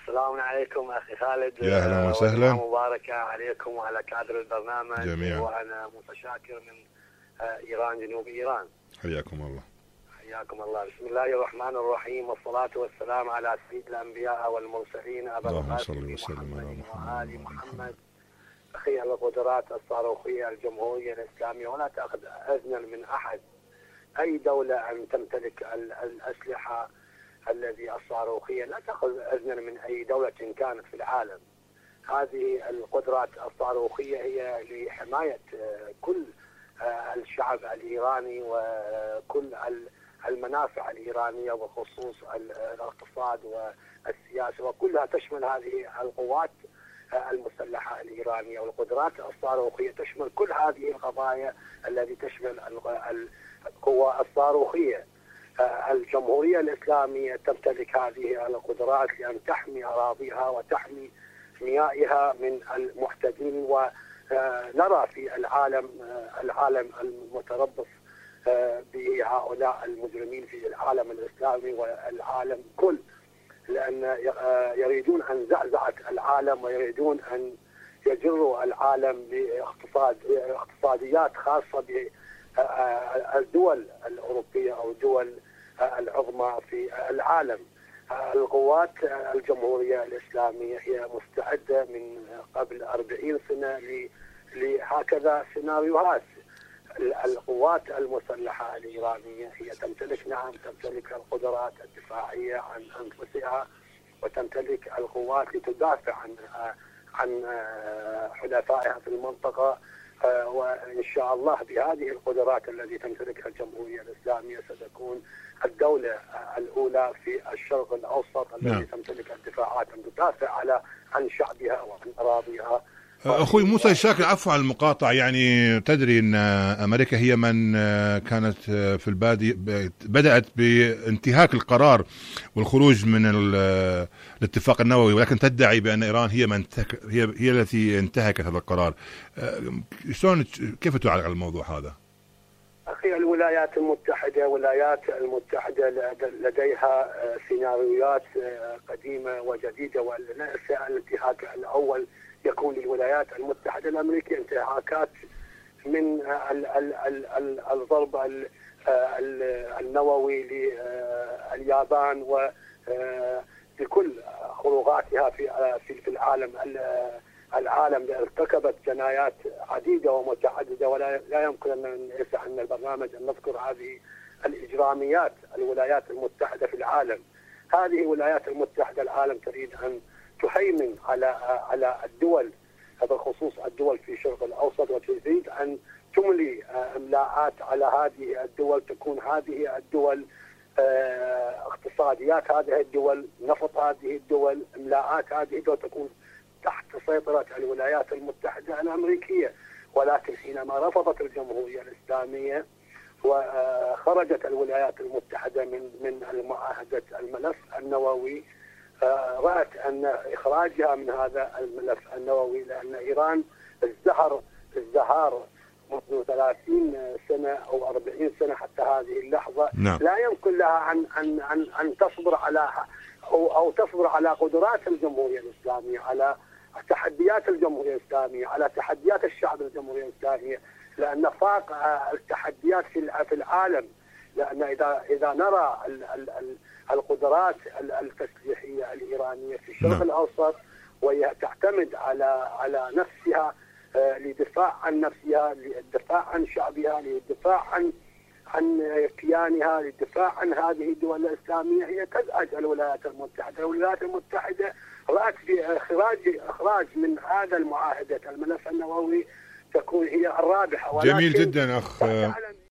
السلام عليكم أخي خالد. يا أهلا وسهلا. مباركة عليكم وعلى كادر البرنامج جميعا. وأنا متشاكر من إيران، جنوب إيران. حياكم الله. حياكم الله. بسم الله الرحمن الرحيم، والصلاة والسلام على سيد الأنبياء والمرسلين أبا القاسم محمد وآل محمد. أخي، القدرات الصاروخية الجمهورية الإسلامية ولا تأخذ أذنا من أحد، أي دولة أن تمتلك الأسلحة الذي الصاروخية، لا تأخذ أذنا من أي دولة كانت في العالم. هذه القدرات الصاروخية هي لحماية كل الشعب الإيراني وكل المنافع الإيرانية وخصوص الاقتصاد والسياسة، وكلها تشمل هذه القوات المسلحة الإيرانية. والقدرات الصاروخية تشمل كل هذه القضايا التي تشمل القوى الصاروخية. الجمهورية الإسلامية تمتلك هذه القدرات لأن تحمي أراضيها وتحمي ميائها من المحتدين. ونرى في العالم المتربص بهؤلاء المجرمين في العالم الإسلامي والعالم كل، لأن يريدون أن زعزعة العالم ويريدون أن يجروا العالم باقتصاديات خاصة بالدول الأوروبية أو الدول العظمى في العالم. القوات الجمهورية الإسلامية هي مستعدة من قبل 40 سنة لهكذا سيناريوهات. القوات المسلحة الإيرانية هي تمتلك القدرات الدفاعية عن أنفسها، وتمتلك القوات لتدافع عن حلفائها في المنطقة. وإن شاء الله بهذه القدرات التي تمتلكها الجمهورية الإسلامية ستكون الدولة الأولى في الشرق الأوسط التي تمتلك الدفاعات أن تدافع عن شعبها وعن أراضيها. أخوي موسى الشاكر، عفوا على المقاطعة، يعني تدري أن أمريكا هي من كانت في البادية بدأت بانتهاك القرار والخروج من الاتفاق النووي، ولكن تدعي بأن إيران هي التي انتهكت هذا القرار. كيف تعلق على الموضوع هذا؟ أخي، الولايات المتحدة لديها سيناريوهات قديمة وجديدة، وليس الانتهاك الأول يكون للولايات المتحدة الأمريكية. انتهاكات من الضرب النووي لليابان وبكل خروقاتها في العالم ارتكبت جنايات عديدة ومتعددة، ولا يمكن أن يسع أن البرنامج أن نذكر هذه الإجراميات. الولايات المتحدة في العالم، هذه الولايات المتحدة العالم تريد أن تهيمن على الدول، بخصوص الدول في الشرق الأوسط، وتريد أن تملي إملاءات على هذه الدول. تكون هذه الدول اقتصاديات هذه الدول، نفط هذه الدول، إملاءات هذه الدول تكون تحت سيطرة الولايات المتحدة الأمريكية. ولكن حينما رفضت الجمهورية الإسلامية وخرجت الولايات المتحدة من معاهدة الملف النووي، رأت أن إخراجها من هذا الملف النووي، لأن إيران ازدهار منذ 30 سنة أو 40 سنة حتى هذه اللحظة. لا يمكن لها أن تصبر على أو تصبر على قدرات الجمهورية الإسلامية، على تحديات الجمهورية الإسلامية، على تحديات الشعب الجمهورية الإسلامية، لأن فاق التحديات في العالم. لأن إذا نرى القدرات التسليحية الإيرانية في الشرق الأوسط، وهي تعتمد على نفسها للدفاع عن نفسها، للدفاع عن شعبها، للدفاع عن كيانها، للدفاع عن هذه الدول الإسلامية، هي تزعج الولايات المتحدة. الولايات المتحدة رأت بإخراج من هذا المعاهدة الملف النووي تكون هي الرابحة. جميل جدا أخ